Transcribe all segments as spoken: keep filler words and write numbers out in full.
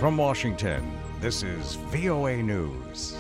From Washington, this is V O A News.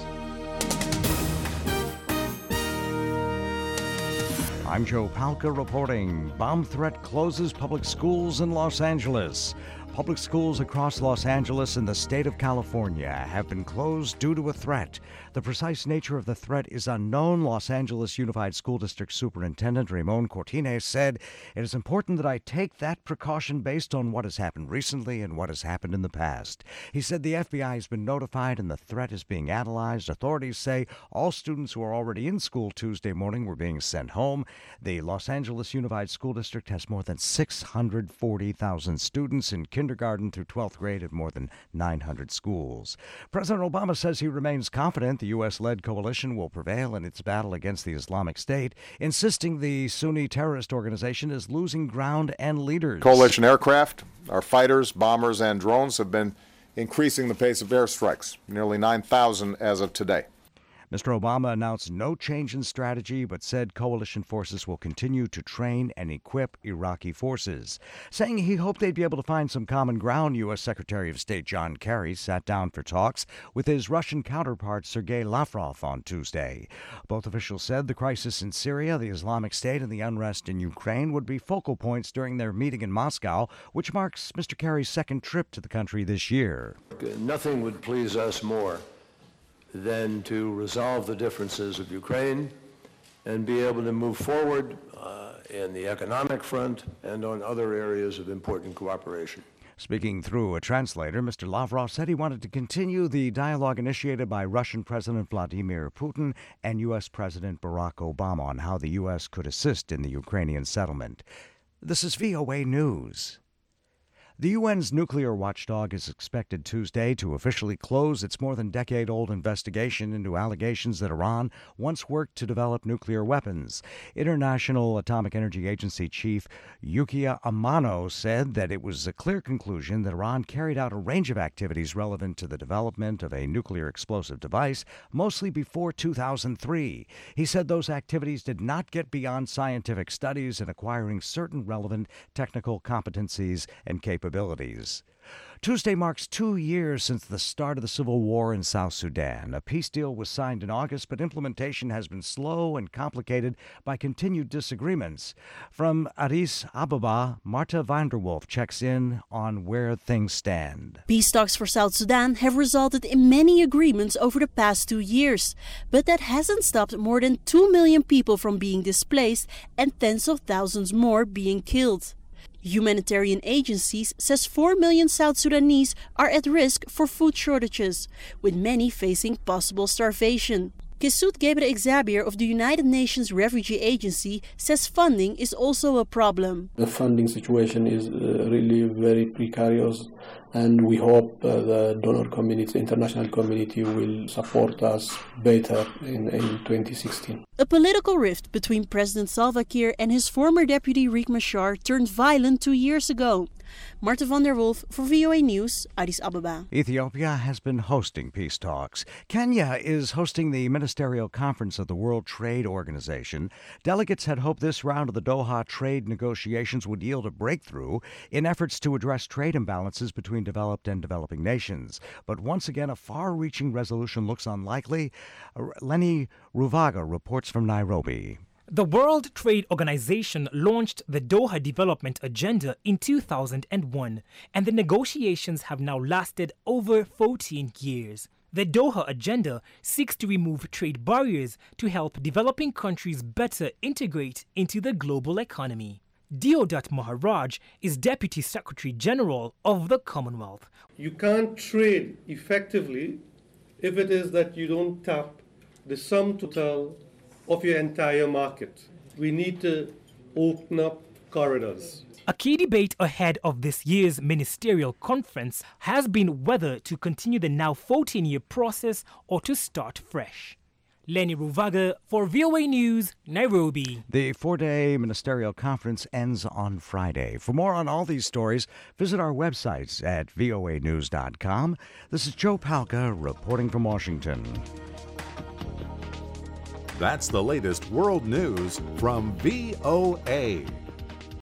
I'm Joe Palca reporting. Bomb threat closes public schools in Los Angeles. Public schools across Los Angeles and the state of California have been closed due to a threat. The precise nature of the threat is unknown. Los Angeles Unified School District Superintendent Ramon Cortines said, "It is important that I take that precaution based on what has happened recently and what has happened in the past." He said the F B I has been notified and the threat is being analyzed. Authorities say all students who are already in school Tuesday morning were being sent home. The Los Angeles Unified School District has more than six hundred forty thousand students in kindergarten through twelfth grade at more than nine hundred schools. President Obama says he remains confident the U S-led coalition will prevail in its battle against the Islamic State, insisting the Sunni terrorist organization is losing ground and leaders. Coalition aircraft, our fighters, bombers, and drones have been increasing the pace of airstrikes, nearly nine thousand as of today. Mister Obama announced no change in strategy, but said coalition forces will continue to train and equip Iraqi forces. Saying he hoped they'd be able to find some common ground, U S. Secretary of State John Kerry sat down for talks with his Russian counterpart Sergei Lavrov on Tuesday. Both officials said the crisis in Syria, the Islamic State, and the unrest in Ukraine would be focal points during their meeting in Moscow, which marks Mister Kerry's second trip to the country this year. Nothing would please us more than to resolve the differences of Ukraine and be able to move forward uh, in the economic front and on other areas of important cooperation. Speaking through a translator, Mister Lavrov said he wanted to continue the dialogue initiated by Russian President Vladimir Putin and U S. President Barack Obama on how the U S could assist in the Ukrainian settlement. This is V O A News. The U N's nuclear watchdog is expected Tuesday to officially close its more than decade-old investigation into allegations that Iran once worked to develop nuclear weapons. International Atomic Energy Agency Chief Yukiya Amano said that it was a clear conclusion that Iran carried out a range of activities relevant to the development of a nuclear explosive device, mostly before two thousand three. He said those activities did not get beyond scientific studies and acquiring certain relevant technical competencies and capabilities. Abilities. Tuesday marks two years since the start of the civil war in South Sudan. A peace deal was signed in August, but implementation has been slow and complicated by continued disagreements. From Addis Ababa, Marta Vanderwolf checks in on where things stand. Peace talks for South Sudan have resulted in many agreements over the past two years, but that hasn't stopped more than two million people from being displaced and tens of thousands more being killed. Humanitarian agencies says four million South Sudanese are at risk for food shortages, with many facing possible starvation. Kesut Gebre-Exabir of the United Nations Refugee Agency says funding is also a problem. The funding situation is uh, really very precarious, and we hope uh, the donor community, the international community, will support us better in, in twenty sixteen. A political rift between President Salva Kiir and his former deputy Riek Machar turned violent two years ago. Marta van der Wolf for V O A News, Addis Ababa. Ethiopia has been hosting peace talks. Kenya is hosting the ministerial conference of the World Trade Organization. Delegates had hoped this round of the Doha trade negotiations would yield a breakthrough in efforts to address trade imbalances between developed and developing nations. But once again, a far-reaching resolution looks unlikely. Lenny Ruvaga reports from Nairobi. The World Trade Organization launched the Doha Development Agenda in two thousand one, and the negotiations have now lasted over fourteen years. The Doha Agenda seeks to remove trade barriers to help developing countries better integrate into the global economy. Deodat Maharaj is Deputy Secretary General of the Commonwealth. You can't trade effectively if it is that you don't tap the sum total of your entire market. We need to open up corridors. A key debate ahead of this year's ministerial conference has been whether to continue the now fourteen-year process or to start fresh. Lenny Ruvaga for V O A News, Nairobi. The four-day ministerial conference ends on Friday. For more on all these stories, visit our websites at V O A news dot com. This is Joe Palca reporting from Washington. That's the latest world news from V O A.